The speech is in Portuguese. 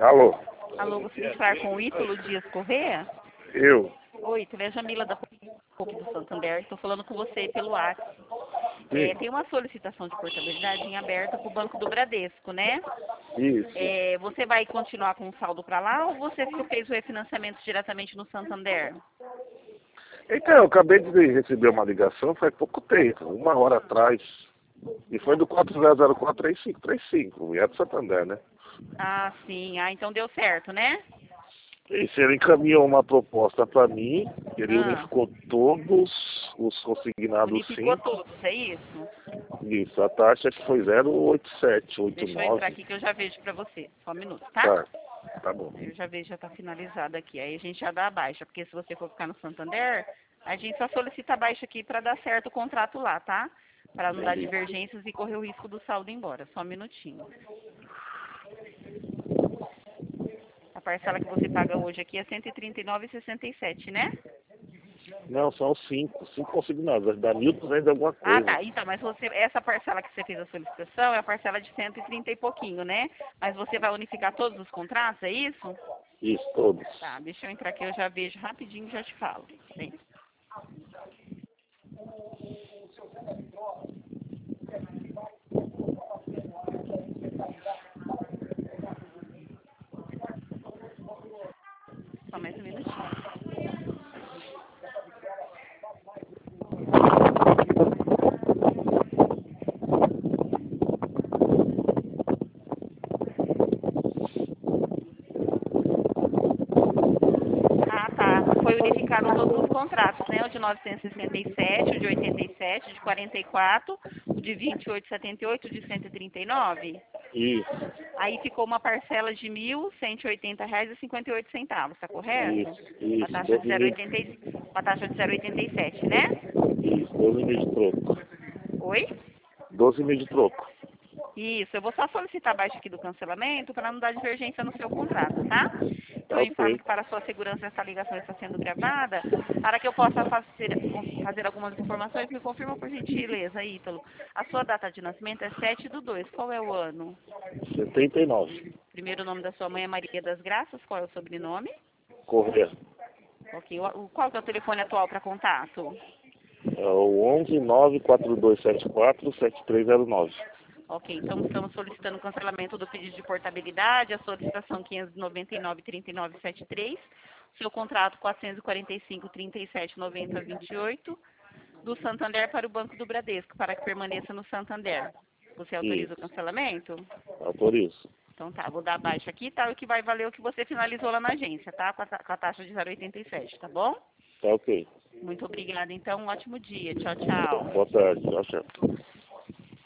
Alô? Alô, gostaria de falar com o Ítalo Dias Corrêa? Eu? Oi, Ítalo, é a Jamila da POC do Santander. Estou falando com você pelo WhatsApp. Sim. Tem uma solicitação de portabilidade em aberta para o Banco do Bradesco, né? Isso. Você vai continuar com o saldo para lá ou você fez o refinanciamento diretamente no Santander? Então, eu acabei de receber uma ligação faz pouco tempo, 1 hora atrás. E foi do 40043535, e é do Santander, né? Ah, sim. Ah, então deu certo, né? Isso, ele encaminhou uma proposta para mim, ele Ah, unificou todos os consignados unificou simples. todos, é isso? Isso, a taxa que foi Deixa eu entrar 0,8789. aqui que eu já vejo para você. Só um minuto, tá? Tá, tá bom. Eu já vejo, já está finalizado aqui. Aí a gente já dá a baixa, porque se você for ficar no Santander, a gente só solicita a baixa aqui para dar certo o contrato lá, tá? Para não dar Entendi. divergências e correr o risco do saldo ir embora. Só um minutinho. A parcela que você paga hoje aqui é R$ 139,67, né? Não, são cinco consignados, dá 1.200 alguma Ah, coisa. tá. Então, mas essa parcela que você fez a solicitação é a parcela de 130 e pouquinho, né? Mas você vai unificar todos os contratos, é isso? Isso, todos. Tá, deixa eu entrar aqui, eu já vejo rapidinho e já te falo. Vem. Só mais um minutinho. Ah, tá. Foi unificado todos os contratos, né? O de 967, o de 87, o de 44, o de 28,78, o de 139. Isso, Aí ficou uma parcela de R$ 1.180,58, tá correto? Com a isso, taxa de 0,87, né? 12 meses de troco. Oi? 12 meses de troco. Isso, eu vou só solicitar a baixa aqui do cancelamento para não dar divergência no seu contrato, tá? Então Tá eu informo ok. que para sua segurança essa ligação está sendo gravada. Para que eu possa fazer algumas informações, me confirma por gentileza, Ítalo. A sua data de nascimento é 7/2. Qual é o ano? 79. Primeiro nome da sua mãe é Maria das Graças. Qual é o sobrenome? Correia. Ok. Qual que é o telefone atual para contato? É o 11-94274-7309. Ok, então estamos solicitando o cancelamento do pedido de portabilidade, a solicitação 599-3973, seu contrato 445-3790-28, do Santander para o Banco do Bradesco, para que permaneça no Santander. Você autoriza o Isso, cancelamento? autorizo. Então tá, vou dar baixa aqui, tá? O que vai valer o que você finalizou lá na agência, tá? Com a taxa de 0,87, tá bom? Tá ok. Muito obrigada, então, um ótimo dia. Tchau, tchau. Boa tarde, tchau, tchau.